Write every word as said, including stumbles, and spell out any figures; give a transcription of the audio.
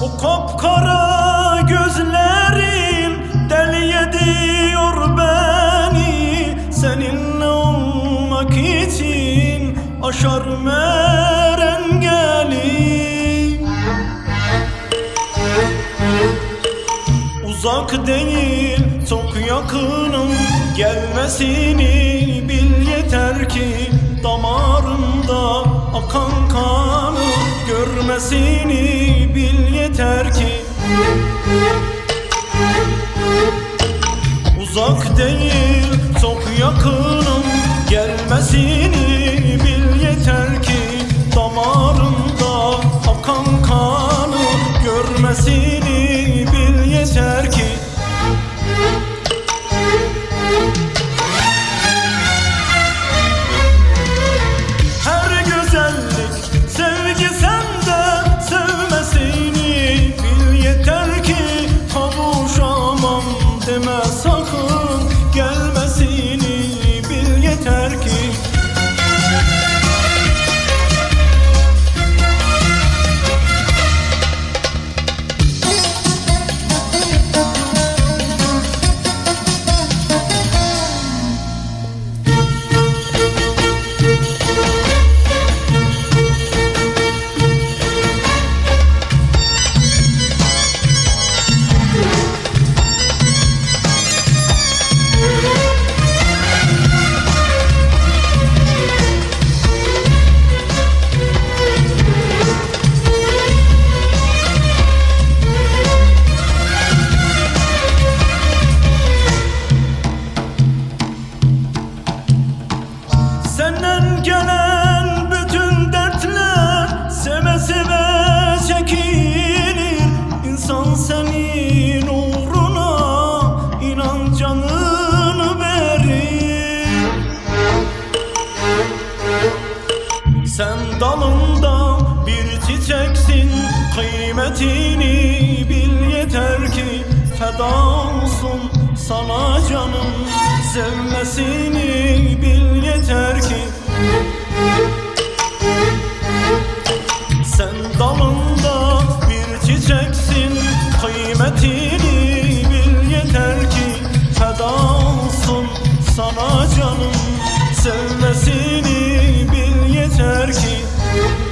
O kapkara gözlerin deli ediyor beni. Seninle olmak için aşarım her engeli. Uzak değil çok yakınım, gelmesini bil yeter ki. Damarımda akan kanı görmesini bil yeter ki. Uzak değil çok yakınım, gelmesini bil yeter ki. Damarımda akan kanı görmesini bil yeter ki. Her güzellik sevgi sende, sevmesini bil yeter ki. Kavuşamam deme sakın, gelmesini bil yeter ki. Senden gelen bütün dertler seve seve çekilir. İnsan senin uğruna inan canını verir. Sen dalında bir çiçeksin, kıymetini bil yeter ki. Feda olsun sana canım, sevmesini bil yeter ki. Sen dalında bir çiçeksin, kıymetini bil yeter ki. Feda olsun sana canım, sevmesini bil yeter ki.